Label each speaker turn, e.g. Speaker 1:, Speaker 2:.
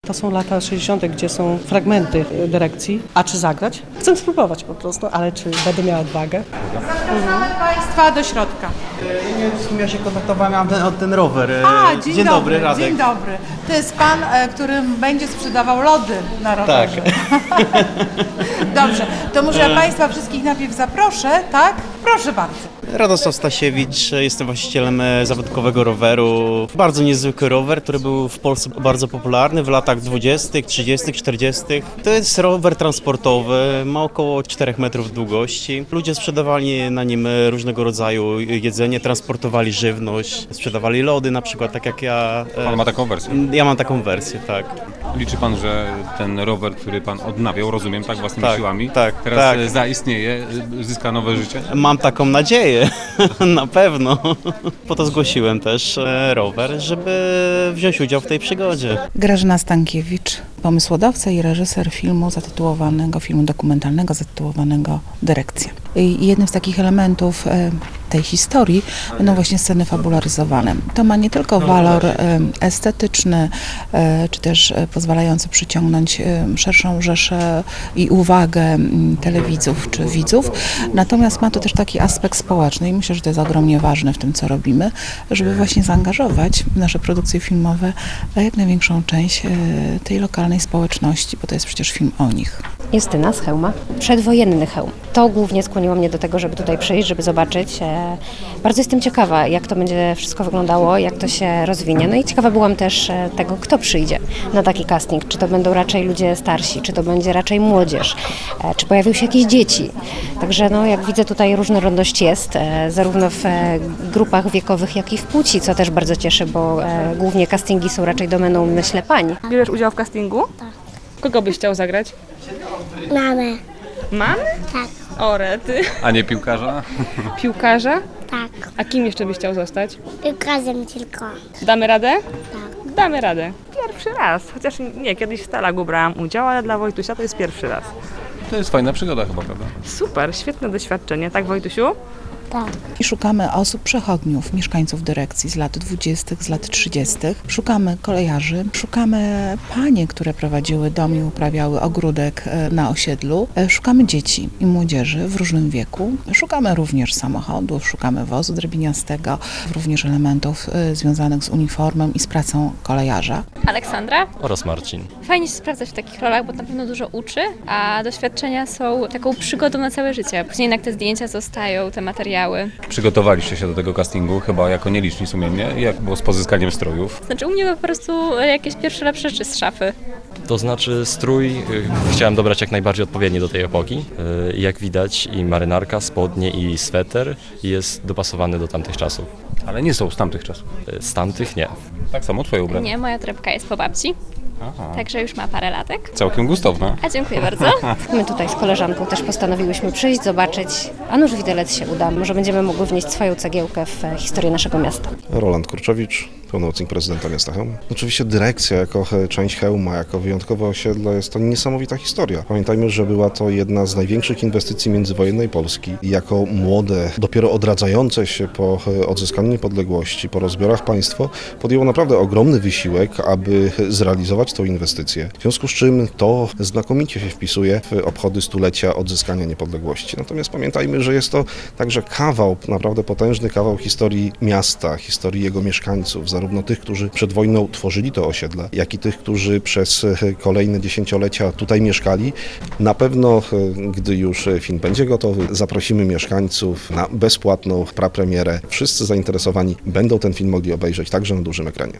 Speaker 1: To są lata 60., gdzie są fragmenty dyrekcji. A czy zagrać? Chcę spróbować po prostu, ale czy będę miała odwagę?
Speaker 2: Zapraszamy Państwa do środka.
Speaker 3: W sumie ja się kontaktowałem o ten rower.
Speaker 2: Dzień dobry,
Speaker 3: Radek.
Speaker 2: dzień dobry. To jest pan, który będzie sprzedawał lody na rowerze.
Speaker 3: Tak.
Speaker 2: Dobrze, to może ja Państwa wszystkich najpierw zaproszę, tak? Proszę bardzo.
Speaker 3: Radosław Stasiewicz, jestem właścicielem zawodowego roweru. Bardzo niezwykły rower, który był w Polsce bardzo popularny w latach 20., 30., 40. To jest rower transportowy, ma około 4 metrów długości. Ludzie sprzedawali na nim różnego rodzaju jedzenie, transportowali żywność, sprzedawali lody na przykład, tak jak ja.
Speaker 4: Pan ma taką wersję?
Speaker 3: Ja mam taką wersję, tak.
Speaker 4: Liczy pan, że ten rower, który pan odnawiał, rozumiem, tak, własnymi siłami,
Speaker 3: tak,
Speaker 4: teraz
Speaker 3: tak.
Speaker 4: zaistnieje, zyska nowe życie?
Speaker 3: Mam taką nadzieję, na pewno. Po to zgłosiłem też rower, żeby wziąć udział w tej przygodzie.
Speaker 5: Grażyna Stankiewicz, pomysłodawca i reżyser filmu dokumentalnego zatytułowanego Dyrekcja. I jednym z takich elementów tej historii będą właśnie sceny fabularyzowane. To ma nie tylko walor estetyczny, czy też pozwalający przyciągnąć szerszą rzeszę i uwagę telewidzów czy widzów, natomiast ma to też taki aspekt społeczny i myślę, że to jest ogromnie ważne w tym, co robimy, żeby właśnie zaangażować w nasze produkcje filmowe jak największą część tej lokalnej społeczności, bo to jest przecież film o nich.
Speaker 6: Justyna z Chełma. Przedwojenny Chełm. To głównie skłoniło mnie do tego, żeby tutaj przyjść, żeby zobaczyć. Bardzo jestem ciekawa, jak to będzie wszystko wyglądało, jak to się rozwinie. No i ciekawa byłam też tego, kto przyjdzie na taki casting. Czy to będą raczej ludzie starsi, czy to będzie raczej młodzież, czy pojawią się jakieś dzieci. Także no, jak widzę, tutaj różnorodność jest, zarówno w grupach wiekowych, jak i w płci, co też bardzo cieszy, bo głównie castingi są raczej domeną, myślę, pań.
Speaker 7: Bierzesz udział w castingu?
Speaker 8: Tak.
Speaker 7: Kogo byś chciał zagrać?
Speaker 8: Mamy.
Speaker 7: Mamy?
Speaker 8: Tak.
Speaker 7: O rety.
Speaker 4: A nie piłkarza?
Speaker 7: Piłkarza?
Speaker 8: Tak.
Speaker 7: A kim jeszcze byś chciał zostać?
Speaker 8: Piłkarzem tylko.
Speaker 7: Damy radę?
Speaker 8: Tak.
Speaker 7: Damy radę. Pierwszy raz. Chociaż nie, kiedyś w Stalagu brałam udział, ale dla Wojtusia to jest pierwszy raz.
Speaker 4: To jest fajna przygoda chyba, prawda?
Speaker 7: Super, świetne doświadczenie. Tak, Wojtusiu?
Speaker 8: Tak.
Speaker 5: I szukamy osób przechodniów, mieszkańców dyrekcji z lat 20., z lat 30. Szukamy kolejarzy, szukamy panie, które prowadziły dom i uprawiały ogródek na osiedlu. Szukamy dzieci i młodzieży w różnym wieku. Szukamy również samochodów, szukamy wozu drabiniastego, również elementów związanych z uniformem i z pracą kolejarza.
Speaker 9: Aleksandra
Speaker 10: oraz Marcin.
Speaker 9: Fajnie się sprawdzać w takich rolach, bo na pewno dużo uczy, a doświadczenia są taką przygodą na całe życie. Później jednak te zdjęcia zostają, te materiały.
Speaker 4: Przygotowaliście się do tego castingu chyba jako nieliczni sumiennie. Jak było z pozyskaniem strojów?
Speaker 9: Znaczy u mnie po prostu jakieś pierwsze lepsze rzeczy z szafy.
Speaker 10: To znaczy strój chciałem dobrać jak najbardziej odpowiedni do tej epoki. Jak widać i marynarka, spodnie i sweter jest dopasowany do tamtych czasów.
Speaker 4: Ale nie są z tamtych czasów.
Speaker 10: Z tamtych nie.
Speaker 4: Tak samo twoje ubranie?
Speaker 9: Nie, moja torebka jest po babci.
Speaker 4: Aha.
Speaker 9: Także już ma parę latek.
Speaker 4: Całkiem gustowna.
Speaker 9: A dziękuję bardzo.
Speaker 6: My tutaj z koleżanką też postanowiłyśmy przyjść, zobaczyć, a nuż widelec się uda. Może będziemy mogły wnieść swoją cegiełkę w historię naszego miasta.
Speaker 11: Roland Kurczewicz, pełnomocnik prezydenta miasta Chełm. Oczywiście dyrekcja jako część Chełma, jako wyjątkowe osiedle jest to niesamowita historia. Pamiętajmy, że była to jedna z największych inwestycji międzywojennej Polski. Jako młode, dopiero odradzające się po odzyskaniu niepodległości, po rozbiorach państwo podjęło naprawdę ogromny wysiłek, aby zrealizować tą inwestycję. W związku z czym to znakomicie się wpisuje w obchody stulecia odzyskania niepodległości. Natomiast pamiętajmy, że jest to także kawał, naprawdę potężny kawał historii miasta, historii jego mieszkańców, zarówno tych, którzy przed wojną tworzyli to osiedle, jak i tych, którzy przez kolejne dziesięciolecia tutaj mieszkali. Na pewno, gdy już film będzie gotowy, zaprosimy mieszkańców na bezpłatną prapremierę. Wszyscy zainteresowani będą ten film mogli obejrzeć także na dużym ekranie.